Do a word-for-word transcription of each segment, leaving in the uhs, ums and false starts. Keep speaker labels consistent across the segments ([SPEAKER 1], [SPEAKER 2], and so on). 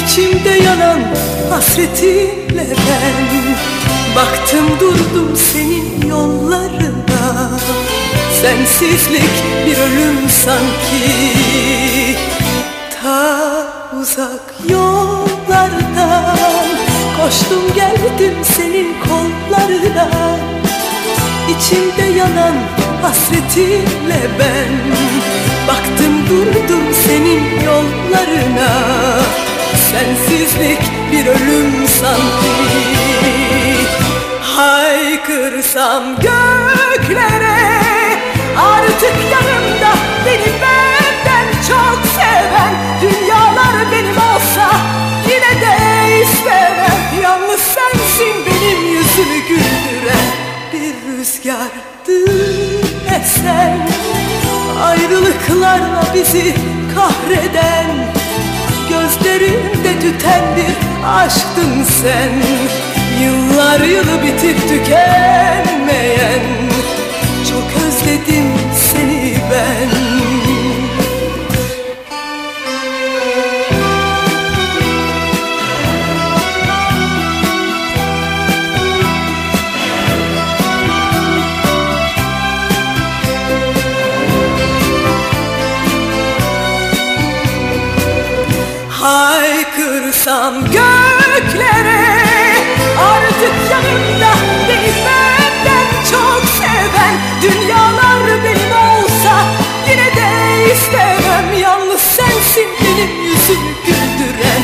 [SPEAKER 1] İçimde yanan hasretinle ben baktım durdum senin yollarına. Sensizlik bir ölüm sanki, ta uzak yollardan koştum geldim senin kollarına. İçimde yanan hasretinle ben baktım durdum senin yollarına. Sensizlik bir ölüm sanki, haykırsam göklere artık yanımda beni benden çok seven. Dünyalar benim olsa yine de istemem. Yalnız sensin benim yüzümü güldüren. Bir rüzgardı esen, ayrılıklarla bizi kahreden. Gözlerimde tüten bir aşktın sen, yıllar yılı bitip tükenmeyen. Çok özledim seni ben. Haykırsam göklere artık yanımda beni benden çok seven. Dünyalar benim olsa yine de istemem. Yalnız sensin benim yüzümü güldüren.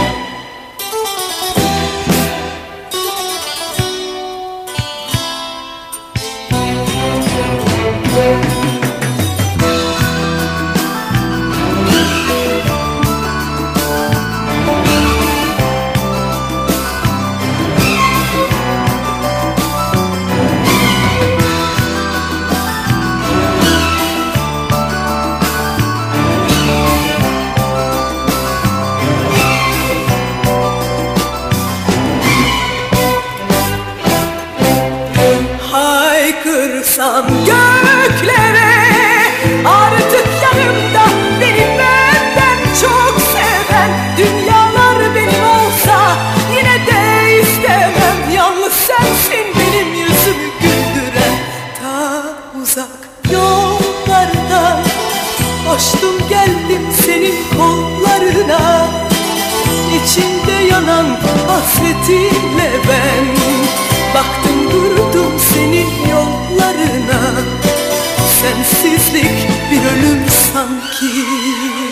[SPEAKER 1] Haykırsam göklere artık yanımda beni benden çok seven. Dünyalar benim olsa yine de istemem. Yalnız sensin benim yüzümü güldüren. Ta uzak yollardan koştum geldim senin kollarına. İçimde yanan hasretinle ben baktım durdum senin yollarına. Sensizlik bir ölüm sanki.